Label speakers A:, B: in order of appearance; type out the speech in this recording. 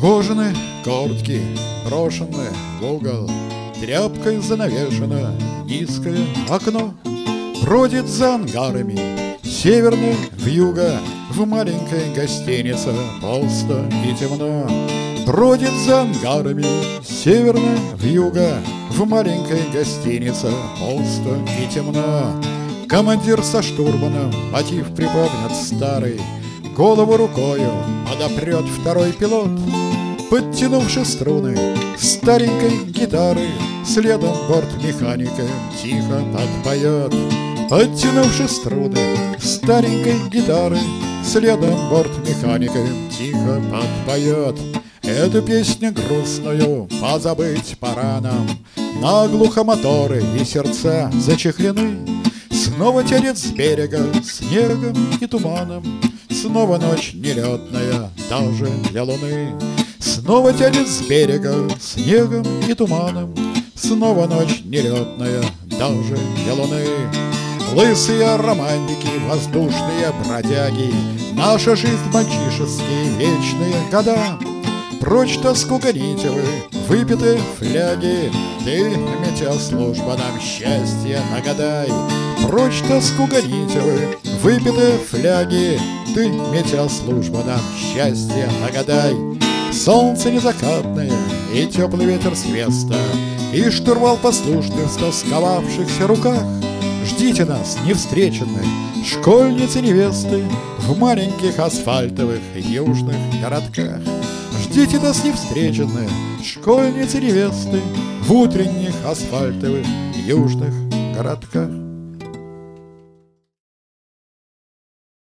A: Кожаные куртки брошены в угол, тряпкой занавешено низкое окно. Бродит за ангарами северной вьюга, в маленькой гостинице пусто и темно. Бродит за ангарами северной вьюга, в маленькой гостинице пусто и темно. Командир со штурманом мотив припомнят старый, голову рукою подопрет второй пилот. Подтянувши струны старенькой гитары, следом бортмеханика тихо подпоет. Подтянувши струны старенькой гитары, следом бортмеханика тихо подпоет. Эту песню грустную позабыть пора нам, наглухо моторы и сердца зачехлены. Снова тянет с берега снегом и туманом, снова ночь нелетная даже для луны. Снова тянет с берега снегом и туманом, снова ночь нелетная даже для луны. Лысые романтики, воздушные бродяги, наша жизнь мальчишеские вечные года. Прочь тоску гоните вы, выпитые фляги, ты, метеослужба, нам счастье нагадай. Прочь тоску гоните вы, выпитые фляги, ты, метеослужба, нам счастье нагадай. Солнце незакатное и теплый ветер с веста, и штурвал послушный в стосковавшихся руках. Ждите нас, невстреченные школьницы невесты, в маленьких асфальтовых южных городках. Ждите нас, невстреченные школьницы невесты, в утренних асфальтовых южных городках.